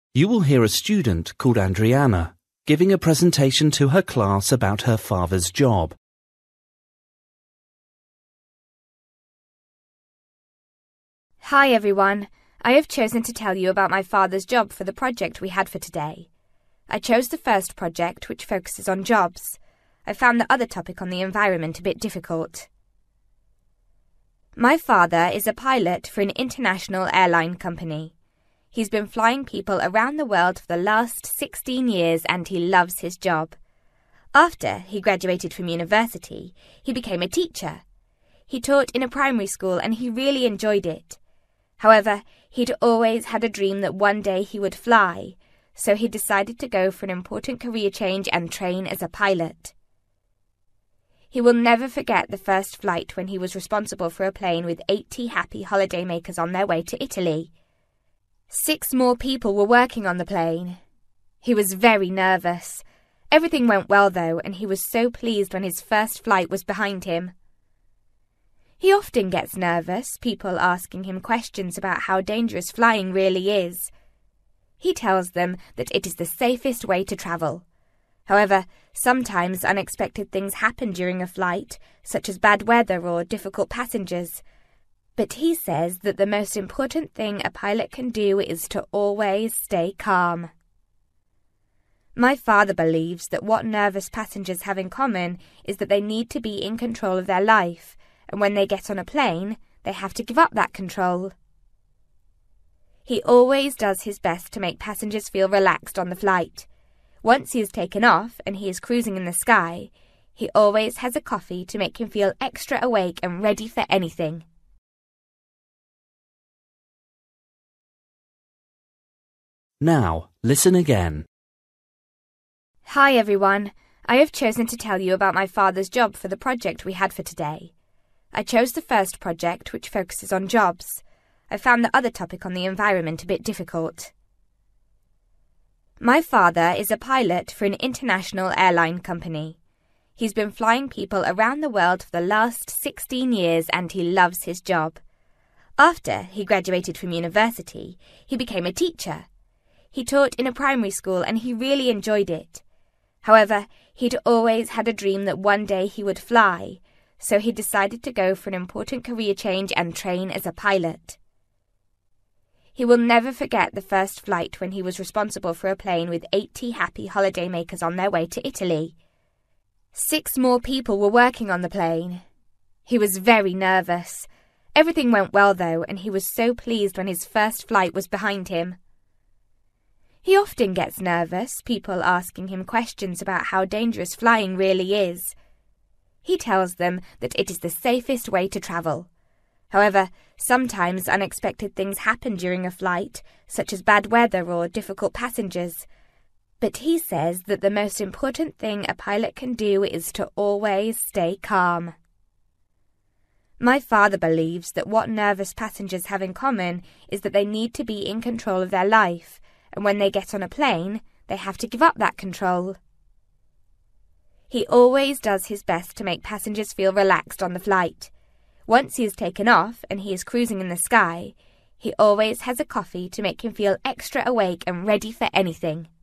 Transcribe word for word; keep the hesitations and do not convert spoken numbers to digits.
You will hear a student called Adriana giving a presentation to her class about her father's job. Hi everyone, I have chosen to tell you about my father's job for the project we had for today. I chose the first project, which focuses on jobs. I found the other topic on the environment a bit difficult. My father is a pilot for an international airline company. He's been flying people around the world for the last sixteen years and he loves his job. After he graduated from university, he became a teacher. He taught in a primary school and he really enjoyed it. However, he'd always had a dream that one day he would fly, so he decided to go for an important career change and train as a pilot. He will never forget the first flight when he was responsible for a plane with eighty happy holidaymakers on their way to Italy. Six more people were working on the plane. He was very nervous. Everything went well though, and he was so pleased when his first flight was behind him. He often gets nervous, people asking him questions about how dangerous flying really is. He tells them that it is the safest way to travel. However, sometimes unexpected things happen during a flight, such as bad weather or difficult passengers. But he says that the most important thing a pilot can do is to always stay calm. My father believes that what nervous passengers have in common is that they need to be in control of their life, and when they get on a plane, they have to give up that control. He always does his best to make passengers feel relaxed on the flight. Once he is taken off and he is cruising in the sky, he always has a coffee to make him feel extra awake and ready for anything. Now, listen again. Hi everyone, I have chosen to tell you about my father's job for the project we had for today. I chose the first project, which focuses on jobs. I found the other topic on the environment a bit difficult. My father is a pilot for an international airline company. He's been flying people around the world for the last sixteen years and he loves his job. After he graduated from university, he became a teacher. He taught in a primary school and he really enjoyed it. However, he'd always had a dream that one day he would fly, so he decided to go for an important career change and train as a pilot. He will never forget the first flight when he was responsible for a plane with eighty happy holidaymakers on their way to Italy. Six more people were working on the plane. He was very nervous. Everything went well though, and he was so pleased when his first flight was behind him. He often gets nervous, people asking him questions about how dangerous flying really is. He tells them that it is the safest way to travel. However, sometimes unexpected things happen during a flight, such as bad weather or difficult passengers. But he says that the most important thing a pilot can do is to always stay calm. My father believes that what nervous passengers have in common is that they need to be in control of their life, and when they get on a plane, they have to give up that control. He always does his best to make passengers feel relaxed on the flight. Once he is taken off and he is cruising in the sky, he always has a coffee to make him feel extra awake and ready for anything.